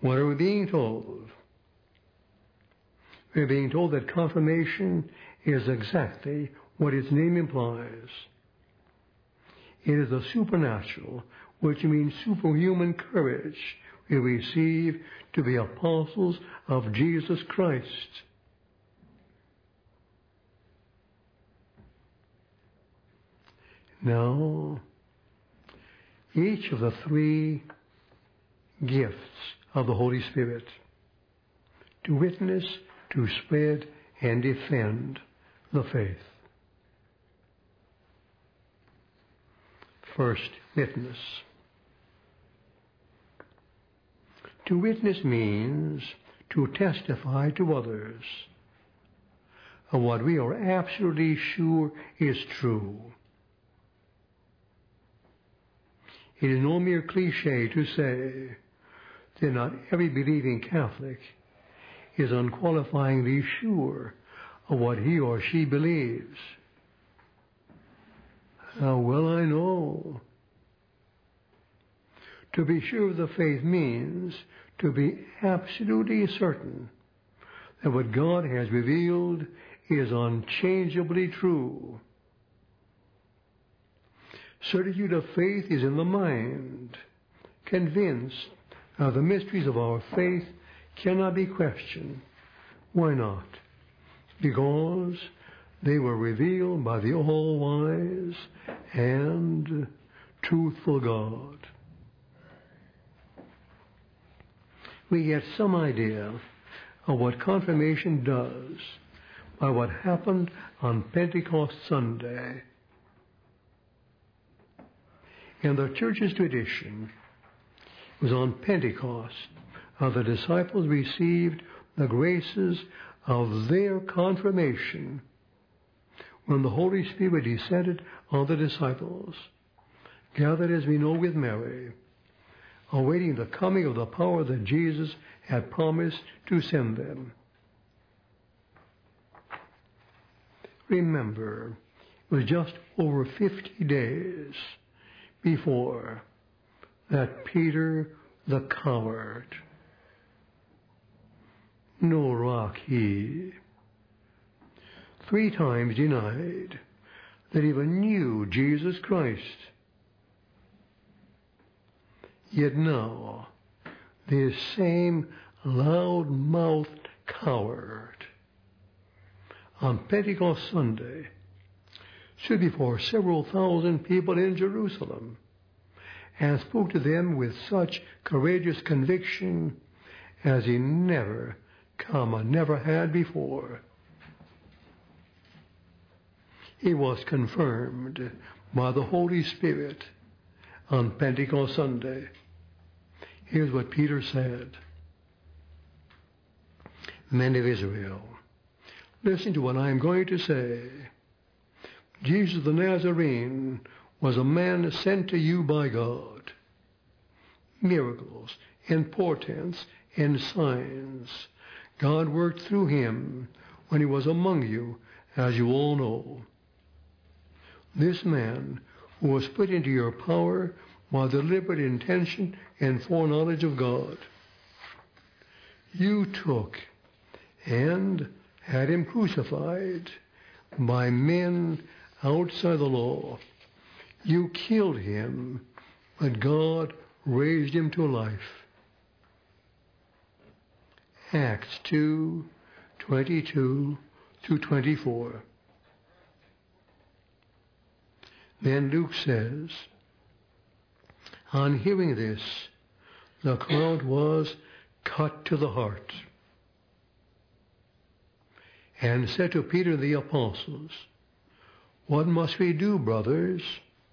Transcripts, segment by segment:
What are we being told? We're being told that confirmation is exactly what its name implies. It is the supernatural, which means superhuman courage we receive to be apostles of Jesus Christ. Now, each of the three gifts of the Holy Spirit, to witness, to spread, and defend the faith. First, witness. To witness means to testify to others of what we are absolutely sure is true. It is no mere cliche to say that not every believing Catholic is unqualifyingly sure of what he or she believes. How well I know. To be sure of the faith means to be absolutely certain that what God has revealed is unchangeably true. Certitude of faith is in the mind, convinced the mysteries of our faith cannot be questioned. Why not? Because they were revealed by the all-wise and truthful God. We get some idea of what confirmation does by what happened on Pentecost Sunday. In the Church's tradition, it was on Pentecost the disciples received the graces of their confirmation when the Holy Spirit descended on the disciples, gathered as we know with Mary, awaiting the coming of the power that Jesus had promised to send them. Remember, it was just over 50 days before that Peter the coward, no rock he, 3 times denied that he even knew Jesus Christ. Yet now, this same loud-mouthed coward on Pentecost Sunday stood before several thousand people in Jerusalem and spoke to them with such courageous conviction as he never had before. He was confirmed by the Holy Spirit on Pentecost Sunday. Here's what Peter said. Men of Israel, listen to what I am going to say. Jesus the Nazarene was a man sent to you by God. Miracles and portents and signs God worked through him when he was among you, as you all know. This man who was put into your power by deliberate intention and foreknowledge of God, you took and had him crucified by men outside the law. You killed him, but God raised him to life. Acts 2:22-24. Then Luke says, on hearing this, the crowd was cut to the heart and said to Peter and the apostles, what must we do, brothers?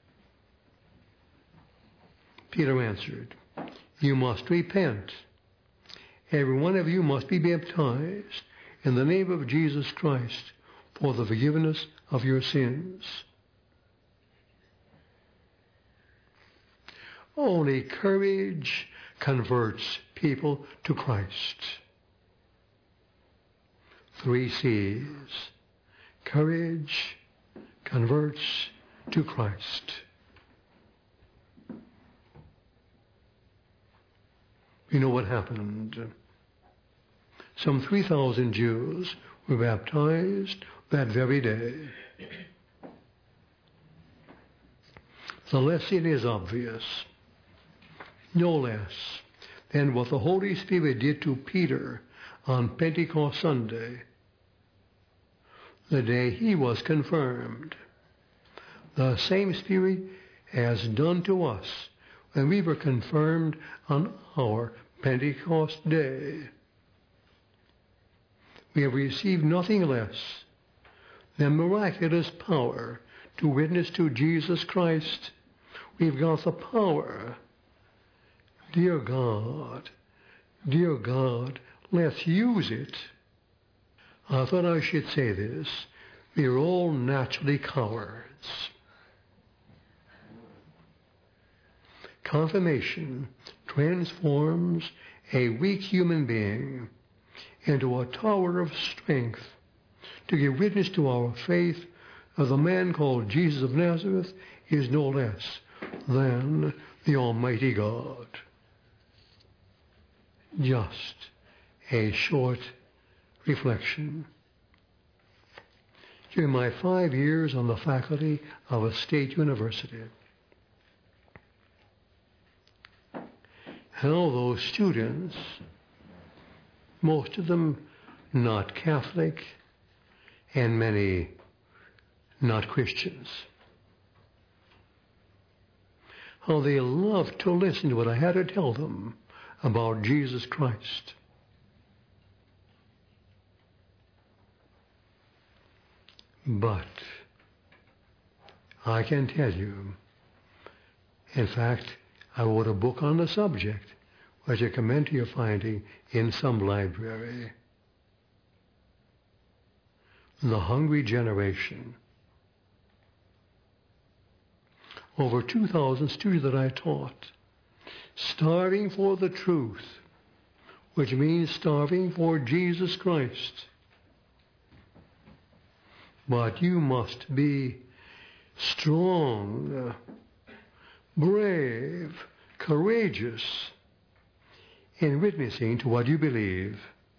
Peter answered, you must repent. Every one of you must be baptized in the name of Jesus Christ for the forgiveness of your sins. Only courage converts people to Christ. 3 C's. Courage converts to Christ. We know what happened. Some 3,000 Jews were baptized that very day. The lesson is obvious. No less than what the Holy Spirit did to Peter on Pentecost Sunday, the day he was confirmed. The same Spirit has done to us when we were confirmed on our Pentecost day. We have received nothing less than miraculous power to witness to Jesus Christ. We've got the power. Dear God, let's use it. I thought I should say this. We are all naturally cowards. Confirmation transforms a weak human being into a tower of strength to give witness to our faith of the man called Jesus of Nazareth is no less than the Almighty God. Just a short reflection. During my 5 years on the faculty of a state university, how those students, most of them not Catholic and many not Christians, how they loved to listen to what I had to tell them about Jesus Christ. But I can tell you, in fact, I wrote a book on the subject, which I commend to your finding in some library. The Hungry Generation. Over 2,000 students that I taught, starving for the truth, which means starving for Jesus Christ. But you must be strong, brave, courageous in witnessing to what you believe.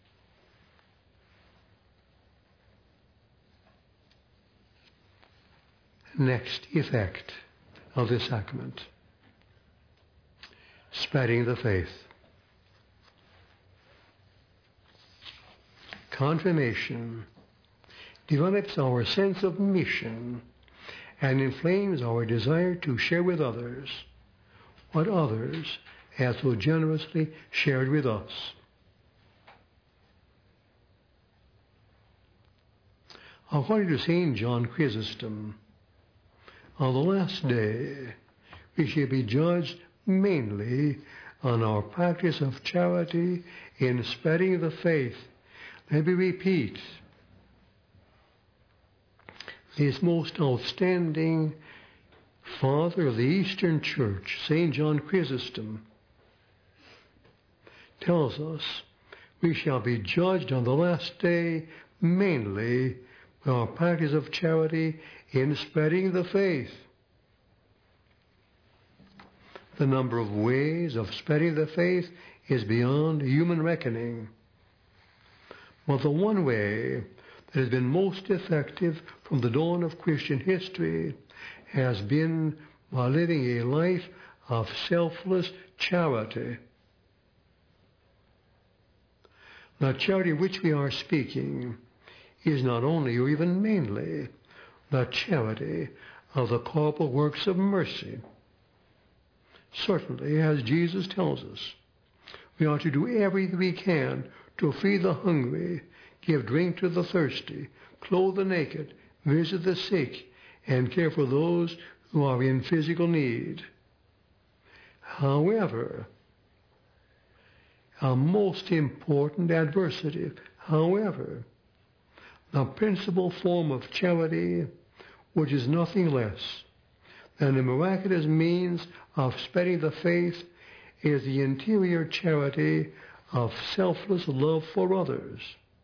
Next effect of the sacrament: spreading the faith. Confirmation develops our sense of mission and inflames our desire to share with others what others have so generously shared with us. According to St. John Chrysostom, on the last day we shall be judged mainly on our practice of charity in spreading the faith. Let me repeat, this most outstanding father of the Eastern Church, St. John Chrysostom, tells us we shall be judged on the last day mainly by our practice of charity in spreading the faith. The number of ways of spreading the faith is beyond human reckoning. But the one way that has been most effective from the dawn of Christian history has been by living a life of selfless charity. The charity which we are speaking is not only or even mainly the charity of the corporal works of mercy. Certainly, as Jesus tells us, we are to do everything we can to feed the hungry, give drink to the thirsty, clothe the naked, visit the sick, and care for those who are in physical need. However, a most important adversative, the principal form of charity, which is nothing less than the miraculous means of spreading the faith, is the interior charity of selfless love for others.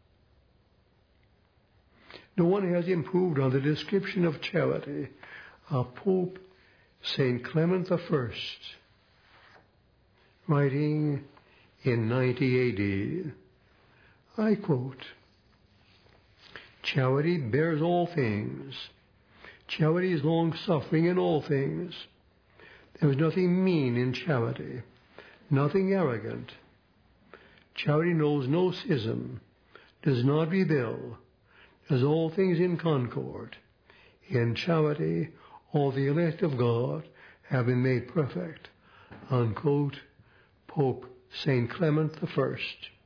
No one has improved on the description of charity of Pope St. Clement I, writing in 90 AD. I quote, "Charity bears all things. Charity is long-suffering in all things. There is nothing mean in charity, nothing arrogant. Charity knows no schism, does not rebel, does all things in concord. In charity, all the elect of God have been made perfect." Unquote, Pope St. Clement I.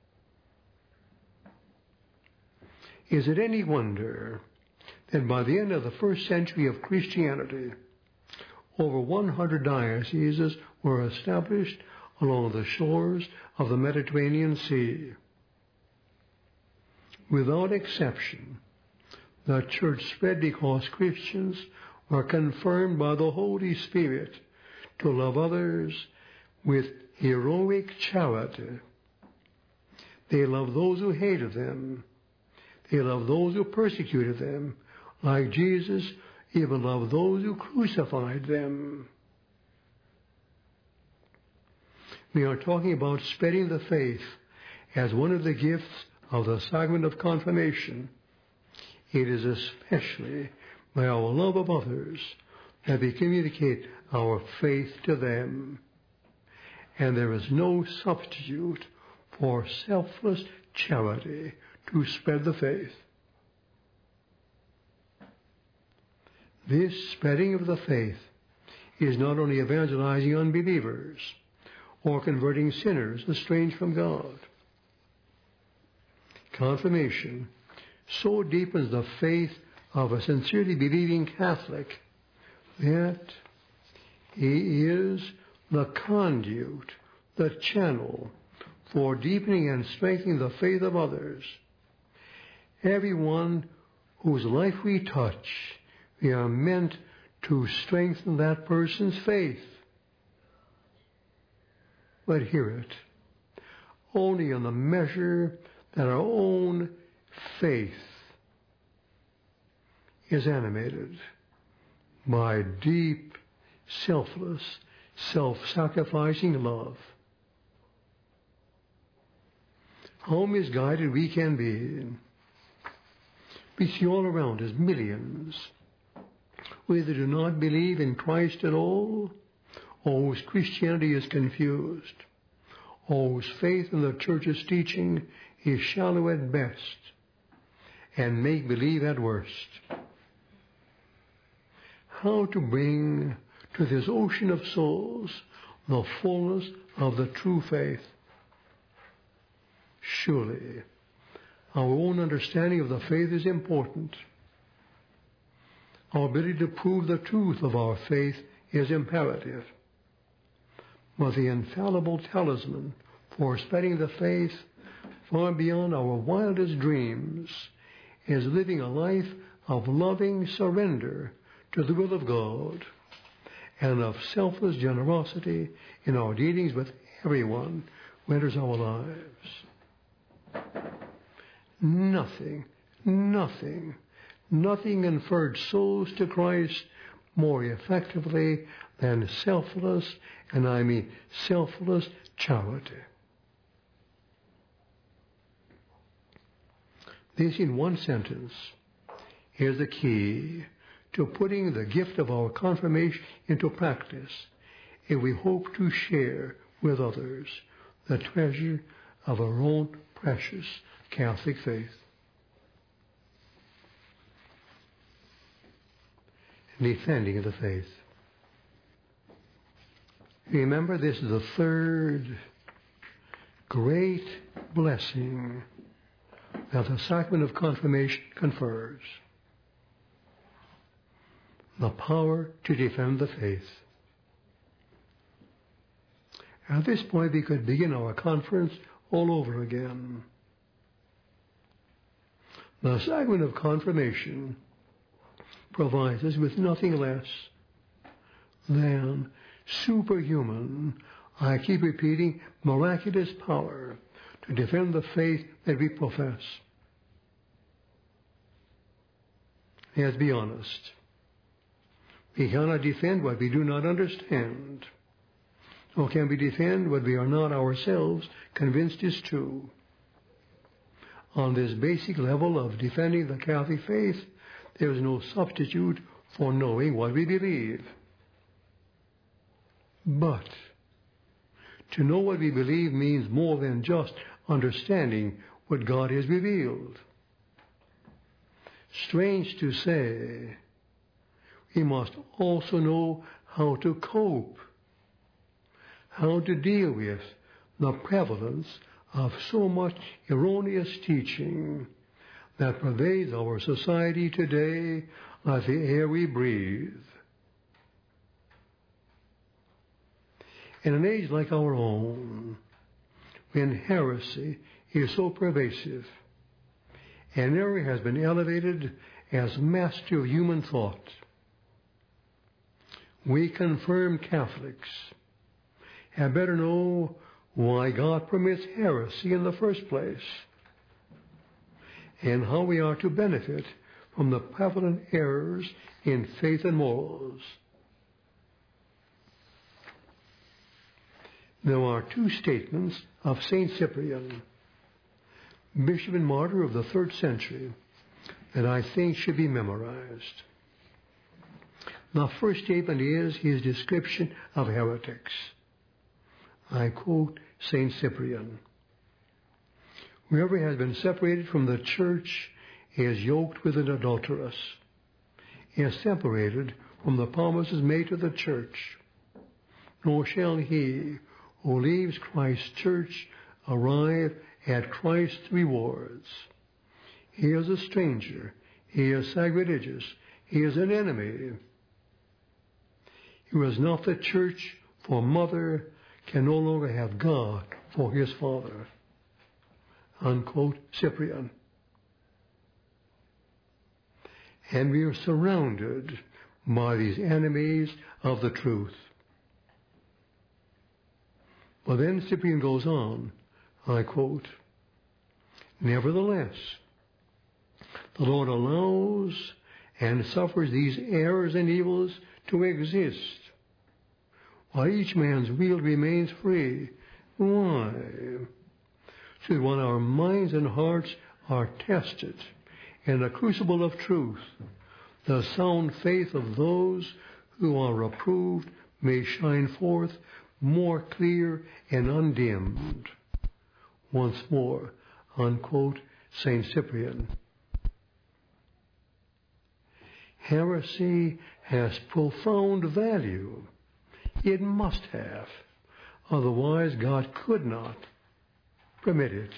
Is it any wonder that by the end of the first century of Christianity, over 100 dioceses were established along the shores of the Mediterranean Sea? Without exception, the church spread because Christians were confirmed by the Holy Spirit to love others with heroic charity. They loved those who hated them. They loved those who persecuted them, like Jesus even loved those who crucified them. We are talking about spreading the faith as one of the gifts of the sacrament of confirmation. It is especially by our love of others that we communicate our faith to them. And there is no substitute for selfless charity to spread the faith. This spreading of the faith is not only evangelizing unbelievers or converting sinners estranged from God. Confirmation so deepens the faith of a sincerely believing Catholic that he is the conduit, the channel for deepening and strengthening the faith of others. Everyone whose life we touch, we are meant to strengthen that person's faith. But hear it, only in the measure that our own faith is animated by deep, selfless, self-sacrificing love. How misguided we can be. We see all around us millions who either do not believe in Christ at all, or whose Christianity is confused, or whose faith in the Church's teaching is shallow at best and make-believe at worst. How to bring to this ocean of souls the fullness of the true faith? Surely, our own understanding of the faith is important. Our ability to prove the truth of our faith is imperative. But the infallible talisman for spreading the faith far beyond our wildest dreams is living a life of loving surrender to the will of God and of selfless generosity in our dealings with everyone who enters our lives. Nothing conferred souls to Christ more effectively than selfless, and I mean selfless, charity. This, in one sentence, is the key to putting the gift of our confirmation into practice if we hope to share with others the treasure of our own precious Catholic faith. Defending the faith. Remember, this is the third great blessing that the sacrament of confirmation confers: the power to defend the faith. At this point, we could begin our conference all over again. The sacrament of confirmation provides us with nothing less than superhuman, I keep repeating, miraculous power to defend the faith that we profess. Let's be honest. We cannot defend what we do not understand. Nor can we defend what we are not ourselves convinced is true. On this basic level of defending the Catholic faith, there is no substitute for knowing what we believe. But to know what we believe means more than just understanding what God has revealed. Strange to say, we must also know how to cope, how to deal with the prevalence of so much erroneous teaching that pervades our society today like the air we breathe. In an age like our own, when heresy is so pervasive, and error has been elevated as master of human thought, we confirmed Catholics had better know why God permits heresy in the first place, and how we are to benefit from the prevalent errors in faith and morals. There are two statements of St. Cyprian, bishop and martyr of the 3rd century, that I think should be memorized. The first statement is his description of heretics. I quote St. Cyprian: "Whoever has been separated from the church is yoked with an adulteress, is separated from the promises made to the church. Nor shall he who leaves Christ's church arrive at Christ's rewards. He is a stranger, he is sacrilegious, he is an enemy. He who has not the church for mother can no longer have God for his father." Unquote Cyprian. And we are surrounded by these enemies of the truth. But then Cyprian goes on, I quote, "Nevertheless, the Lord allows and suffers these errors and evils to exist, while each man's will remains free." Why? So that when our minds and hearts are tested in the crucible of truth, the sound faith of those who are approved may shine forth more clear and undimmed. Once more, unquote St. Cyprian. Heresy has profound value. It must have. Otherwise, God could not permit it.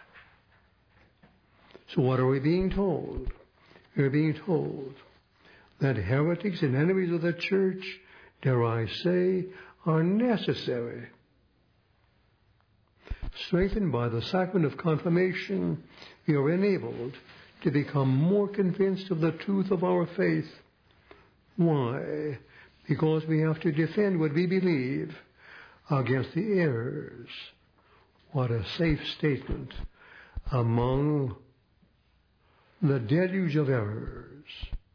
So what are we being told? We're being told that heretics and enemies of the church, dare I say, are necessary. Strengthened by the sacrament of confirmation, we are enabled to become more convinced of the truth of our faith. Why? Because we have to defend what we believe against the errors. What a safe statement among the deluge of errors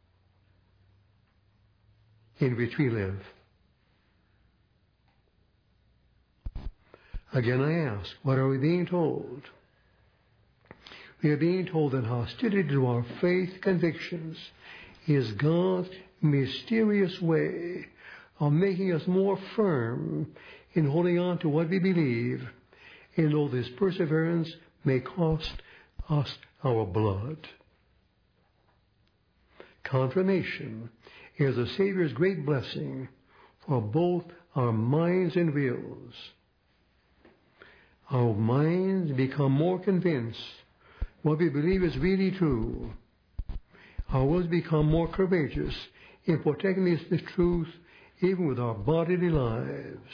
in which we live. Again I ask, what are we being told? We are being told that hostility to our faith convictions is God's mysterious way of making us more firm in holding on to what we believe, and though this perseverance may cost us our blood. Confirmation is the Savior's great blessing for both our minds and wills. Our minds become more convinced what we believe is really true. Our wills become more courageous in protecting this truth even with our bodily lives.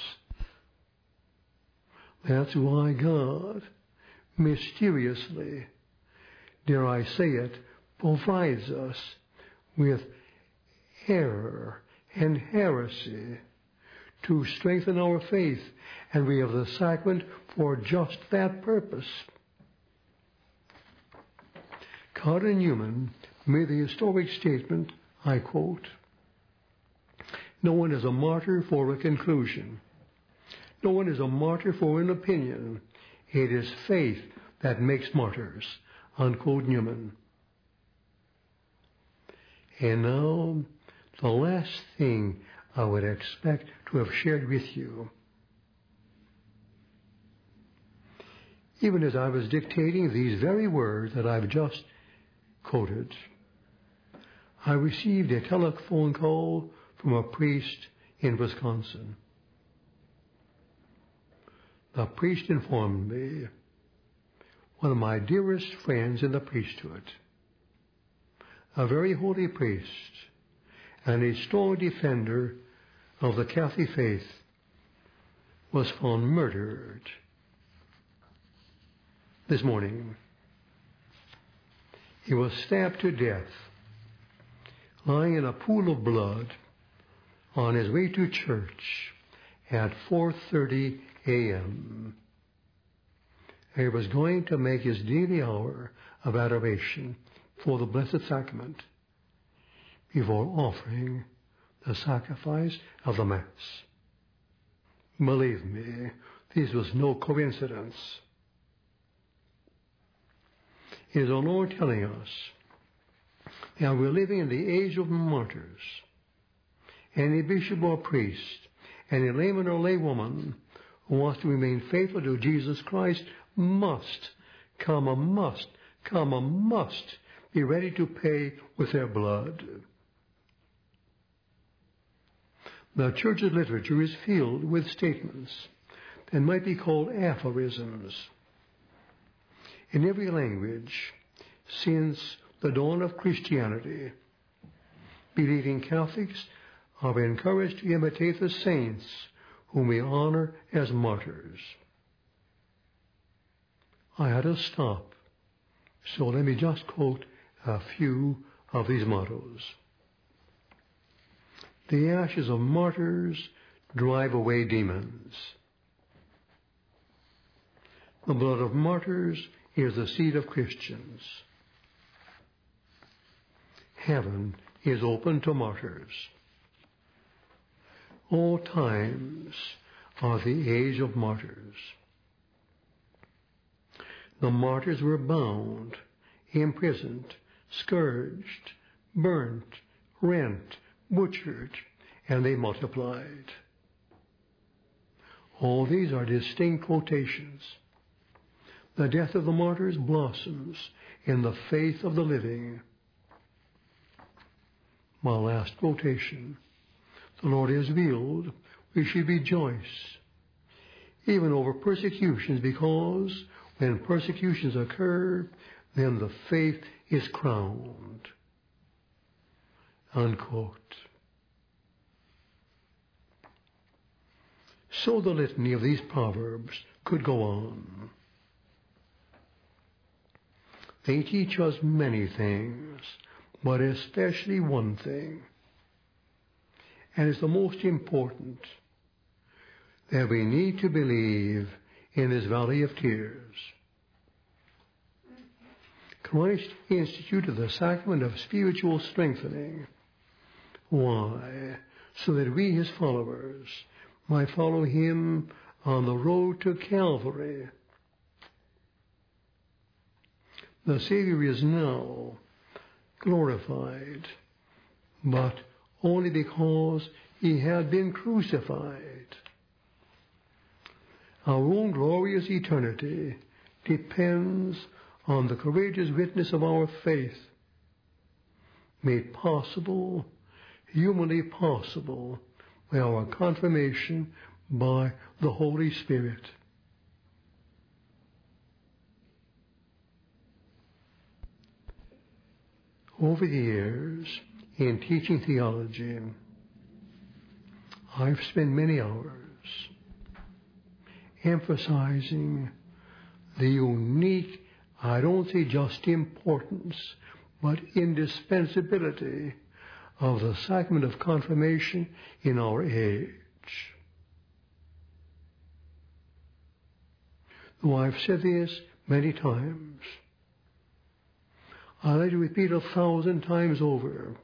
That's why God mysteriously, dare I say it, provides us with error and heresy to strengthen our faith, and we have the sacrament for just that purpose. Cardinal Newman made the historic statement, I quote, "No one is a martyr for a conclusion. No one is a martyr for an opinion. It is faith that makes martyrs. Unquote Newman. And now, the last thing I would expect to have shared with you. Even as I was dictating these very words that I've just quoted, I received a telephone call from a priest in Wisconsin. The priest informed me, one of my dearest friends in the priesthood, a very holy priest and a strong defender of the Catholic faith, was found murdered this morning. He was stabbed to death, lying in a pool of blood on his way to church at 4:30 a.m. He was going to make his daily hour of adoration for the Blessed Sacrament before offering the sacrifice of the Mass. Believe me, this was no coincidence. It is the Lord telling us that we're living in the age of martyrs. Any bishop or priest, any layman or laywoman who wants to remain faithful to Jesus Christ must be ready to pay with their blood. The Church's literature is filled with statements that might be called aphorisms. In every language, since the dawn of Christianity, believing Catholics are encouraged to imitate the saints whom we honor as martyrs. I had to stop, so let me just quote a few of these mottos. The ashes of martyrs drive away demons. The blood of martyrs is the seed of Christians. Heaven is open to martyrs. All times are the age of martyrs. The martyrs were bound, imprisoned, scourged, burnt, rent, butchered, and they multiplied. All these are distinct quotations. The death of the martyrs blossoms in the faith of the living. My last quotation. The Lord has willed we should rejoice, even over persecutions, because when persecutions occur, then the faith is crowned. Unquote. So the litany of these proverbs could go on. They teach us many things, but especially one thing, and it's the most important, that we need to believe in this valley of tears. Christ instituted the sacrament of spiritual strengthening. Why? So that we, his followers, might follow him on the road to Calvary. The Savior is now glorified, but only because he had been crucified. Our own glorious eternity depends on the courageous witness of our faith, made possible, humanly possible, by our confirmation by the Holy Spirit. Over the years, in teaching theology, I've spent many hours emphasizing the unique, I don't say just importance, but indispensability of the sacrament of confirmation in our age. Though I've said this many times, I'd like to repeat 1,000 times over.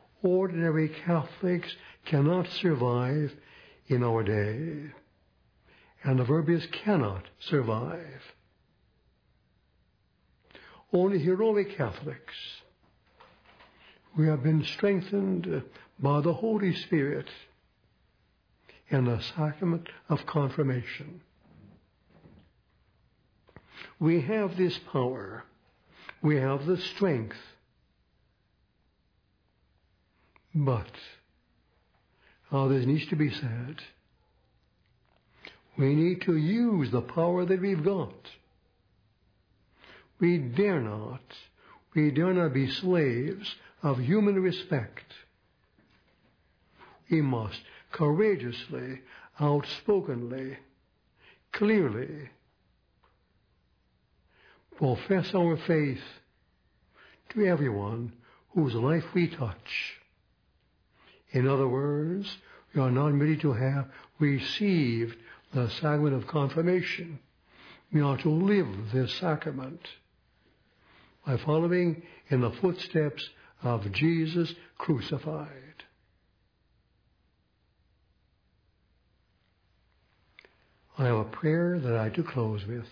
Ordinary Catholics cannot survive in our day. And the verb is cannot survive. Only heroic Catholics, we have been strengthened by the Holy Spirit in the sacrament of confirmation. We have this power. We have the strength. But, this needs to be said, we need to use the power that we've got. We dare not be slaves of human respect. We must courageously, outspokenly, clearly profess our faith to everyone whose life we touch. In other words, we are not merely to have received the sacrament of confirmation. We are to live this sacrament by following in the footsteps of Jesus crucified. I have a prayer that I do close with.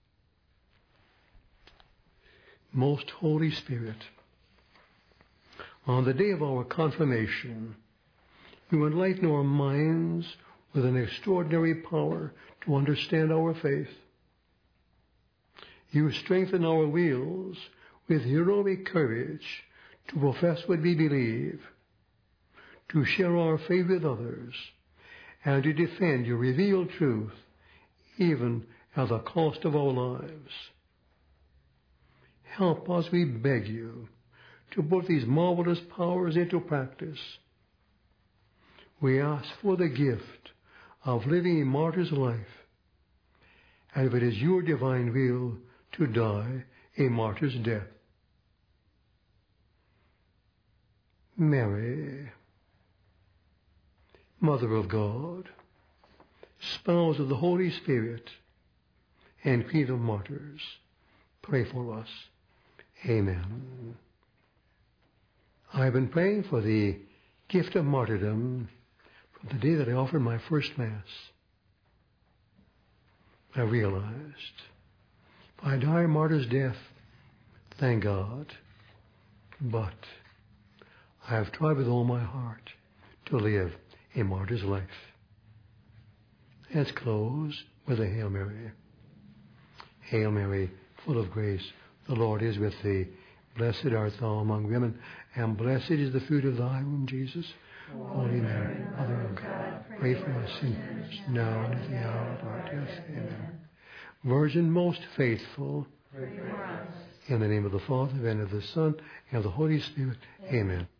Most Holy Spirit, on the day of our confirmation, you enlighten our minds with an extraordinary power to understand our faith. You strengthen our wills with heroic courage to profess what we believe, to share our faith with others, and to defend your revealed truth, even at the cost of our lives. Help us, we beg you, to put these marvelous powers into practice. We ask for the gift of living a martyr's life, and if it is your divine will, to die a martyr's death. Mary, Mother of God, Spouse of the Holy Spirit, and Queen of Martyrs, pray for us. Amen. I've been praying for the gift of martyrdom from the day that I offered my first Mass. I realized, if I die a martyr's death, thank God, but I have tried with all my heart to live a martyr's life. Let's close with a Hail Mary. Hail Mary, full of grace, the Lord is with thee. Blessed art thou among women, and blessed is the fruit of thy womb, Jesus. Holy Mary, Mother of God, pray for us sinners, now and at the hour of our death. Amen. Virgin most faithful, pray for us. In the name of the Father, and of the Son, and of the Holy Spirit. Amen.